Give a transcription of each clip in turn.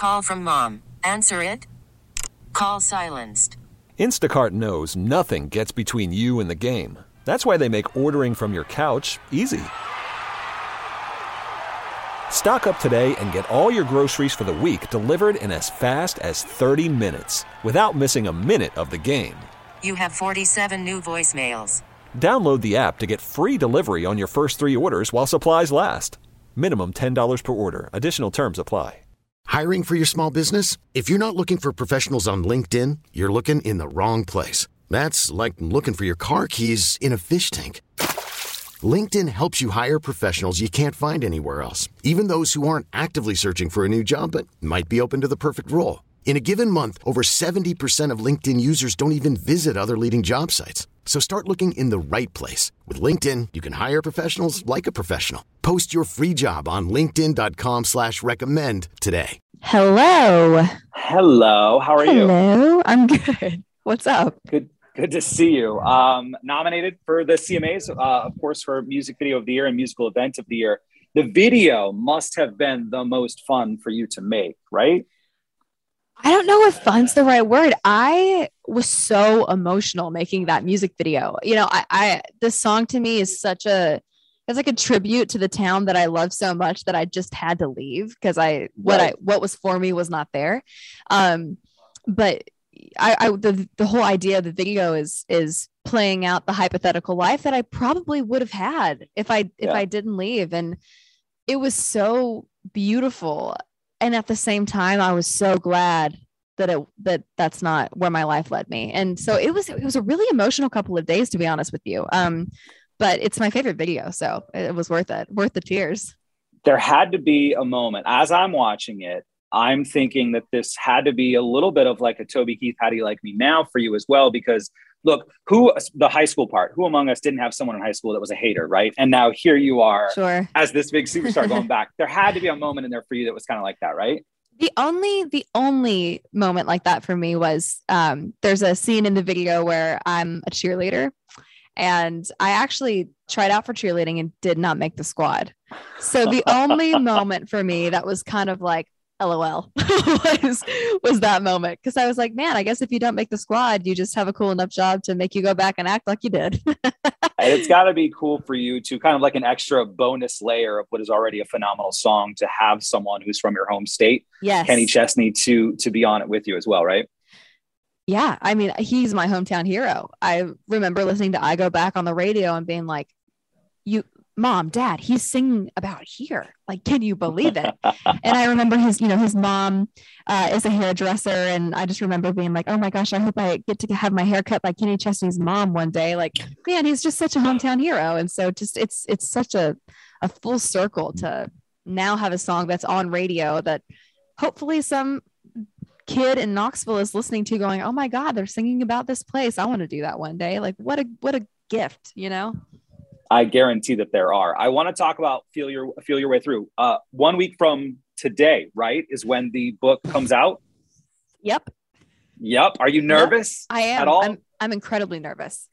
Call from mom. Answer it. Call silenced. Instacart knows nothing gets between you and the game. That's why they make ordering from your couch easy. Stock up today and get all your groceries for the week delivered in as fast as 30 minutes without missing a minute of the game. You have 47 new voicemails. Download the app to get free delivery on your first 3 orders while supplies last. Minimum $10 per order. Additional terms apply. Hiring for your small business? If you're not looking for professionals on LinkedIn, you're looking in the wrong place. That's like looking for your car keys in a fish tank. LinkedIn helps you hire professionals you can't find anywhere else, even those who aren't actively searching for a new job but might be open to the perfect role. In a given month, over 70% of LinkedIn users don't even visit other leading job sites. So start looking in the right place. With LinkedIn, you can hire professionals like a professional. Post your free job on linkedin.com/recommend today. Hello. Hello. How are you? Hello. I'm good. What's up? Good to see you. Nominated for the CMAs, of course, for Music Video of the Year and Musical Event of the Year. The video must have been the most fun for you to make, right? I don't know if fun's the right word. I was so emotional making that music video. You know, this song to me is it's like a tribute to the town that I love so much that I just had to leave because what was for me was not there. But the whole idea of the video is playing out the hypothetical life that I probably would have had if I didn't leave. And it was so beautiful. And at the same time, I was so glad that's not where my life led me. And so it was a really emotional couple of days, to be honest with you. But it's my favorite video. So it was worth the tears. There had to be a moment as I'm watching it. I'm thinking that this had to be a little bit of like a Toby Keith, How Do You Like Me Now for you as well, because look, the high school part, who among us didn't have someone in high school that was a hater, right? And now here you are as this big superstar going back. There had to be a moment in there for you that was kind of like that, right? The only moment like that for me was there's a scene in the video where I'm a cheerleader and I actually tried out for cheerleading and did not make the squad. So the only moment for me that was kind of like, LOL was that moment. Cause I was like, man, I guess if you don't make the squad, you just have a cool enough job to make you go back and act like you did. And it's gotta be cool for you to kind of like an extra bonus layer of what is already a phenomenal song to have someone who's from your home state, yes, Kenny Chesney, to be on it with you as well, right? Yeah. I mean, he's my hometown hero. I remember listening to I Go Back on the radio and being like, Mom, Dad, he's singing about here. Like, can you believe it? And I remember his mom is a hairdresser. And I just remember being like, oh my gosh, I hope I get to have my hair cut by Kenny Chesney's mom one day. Like, man, he's just such a hometown hero. And so just, it's such a full circle to now have a song that's on radio that hopefully some kid in Knoxville is listening to going, oh my God, they're singing about this place. I want to do that one day. Like, what a gift, you know? I guarantee that there are. I want to talk about Feel Your Way Through. 1 week from today, right, is when the book comes out. Yep. Are you nervous? Yep, I am. At all? I'm incredibly nervous.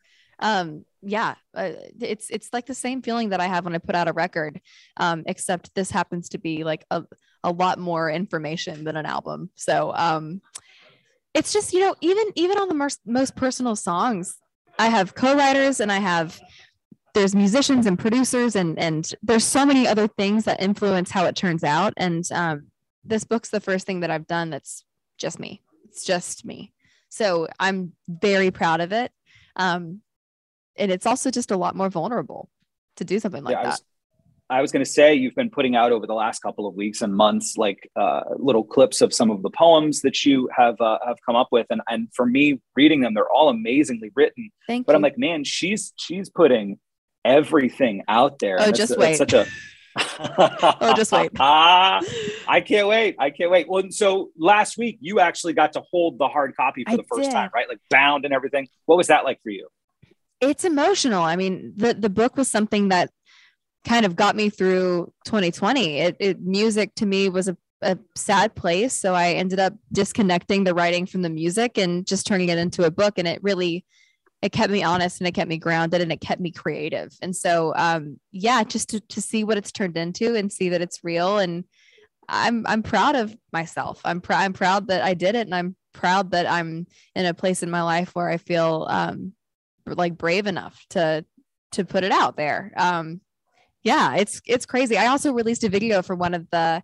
It's like the same feeling that I have when I put out a record, except this happens to be like a lot more information than an album. So it's just, you know, even on the most personal songs, I have co-writers and there's musicians and producers and there's so many other things that influence how it turns out. And this book's the first thing that I've done that's just me. It's just me. So I'm very proud of it. And it's also just a lot more vulnerable to do something like that. I was going to say, you've been putting out over the last couple of weeks and months, like little clips of some of the poems that you have come up with. And for me reading them, they're all amazingly written. Thank you. I'm like, man, she's putting everything out there. Oh, just wait. Such a oh, just wait. I can't wait. Well, so last week you actually got to hold the hard copy for the first time, right? Like bound and everything. What was that like for you? It's emotional. I mean, the book was something that kind of got me through 2020. Music to me was a sad place. So I ended up disconnecting the writing from the music and just turning it into a book. And it kept me honest and it kept me grounded and it kept me creative. And so, just to see what it's turned into and see that it's real. And I'm proud of myself. I'm proud that I did it. And I'm proud that I'm in a place in my life where I feel like brave enough to put it out there. Yeah, it's crazy. I also released a video for one of the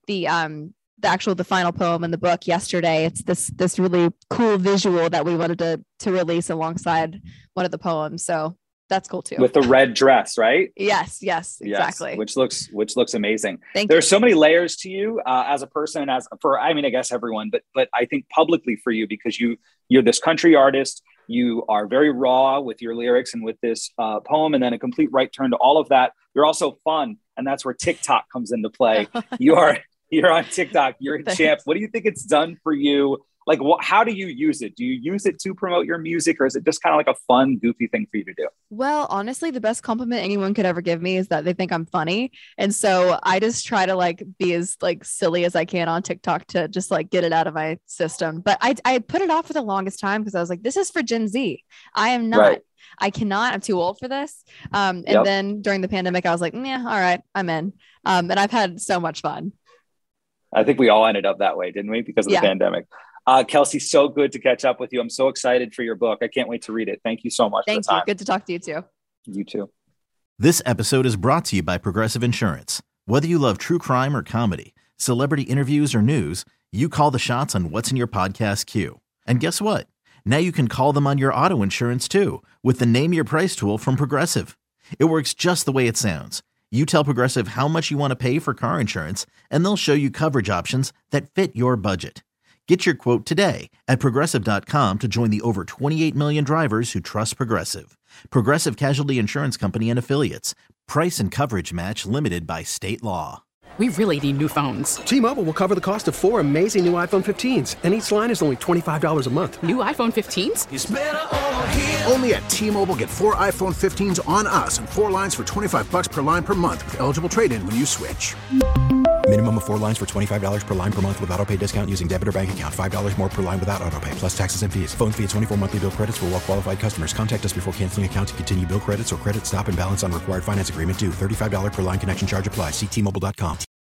final poem in the book yesterday. It's this really cool visual that we wanted to release alongside one of the poems. So that's cool too. With the red dress, right? Yes, exactly. Which looks amazing. Thank There's you. so many layers to you as a person, I guess everyone, but I think publicly for you, because you're this country artist. You are very raw with your lyrics and with this poem, and then a complete right turn to all of that. You're also fun, and that's where TikTok comes into play. You're on TikTok. You're a champ. What do you think it's done for you? Like, how do you use it? Do you use it to promote your music, or is it just kind of like a fun, goofy thing for you to do? Well, honestly, the best compliment anyone could ever give me is that they think I'm funny. And so I just try to like be as like silly as I can on TikTok to just like get it out of my system. But I put it off for the longest time because I was like, this is for Gen Z. I am not. Right. I cannot. I'm too old for this. And then during the pandemic, I was like, yeah, all right, I'm in. And I've had so much fun. I think we all ended up that way, didn't we? Because of the pandemic. Kelsey, so good to catch up with you. I'm so excited for your book. I can't wait to read it. Thank you so much. Thank you. Good to talk to you too. You too. This episode is brought to you by Progressive Insurance. Whether you love true crime or comedy, celebrity interviews or news, you call the shots on what's in your podcast queue. And guess what? Now you can call them on your auto insurance too with the Name Your Price tool from Progressive. It works just the way it sounds. You tell Progressive how much you want to pay for car insurance, and they'll show you coverage options that fit your budget. Get your quote today at Progressive.com to join the over 28 million drivers who trust Progressive. Progressive Casualty Insurance Company and Affiliates. Price and coverage match limited by state law. We really need new phones. T-Mobile will cover the cost of 4 amazing new iPhone 15s, and each line is only $25 a month. New iPhone 15s? It's better over here. Only at T-Mobile, get 4 iPhone 15s on us and 4 lines for $25 per line per month with eligible trade-in when you switch. Minimum of 4 lines for $25 per line per month with autopay discount using debit or bank account. $5 more per line without autopay, plus taxes and fees. Phone fee at 24 monthly bill credits for well-qualified customers. Contact us before canceling account to continue bill credits or credit stop and balance on required finance agreement due. $35 per line connection charge applies. See T-Mobile.com.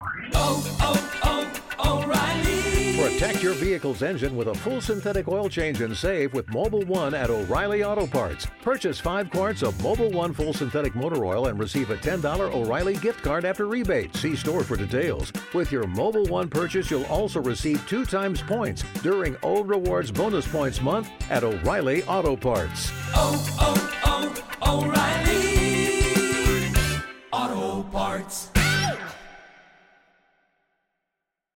O'Reilly. Protect your vehicle's engine with a full synthetic oil change and save with Mobil 1 at O'Reilly Auto Parts. Purchase 5 quarts of Mobil 1 full synthetic motor oil and receive a $10 O'Reilly gift card after rebate. See store for details. With your Mobil 1 purchase, you'll also receive 2 times points during O Rewards Bonus Points Month at O'Reilly Auto Parts. O'Reilly.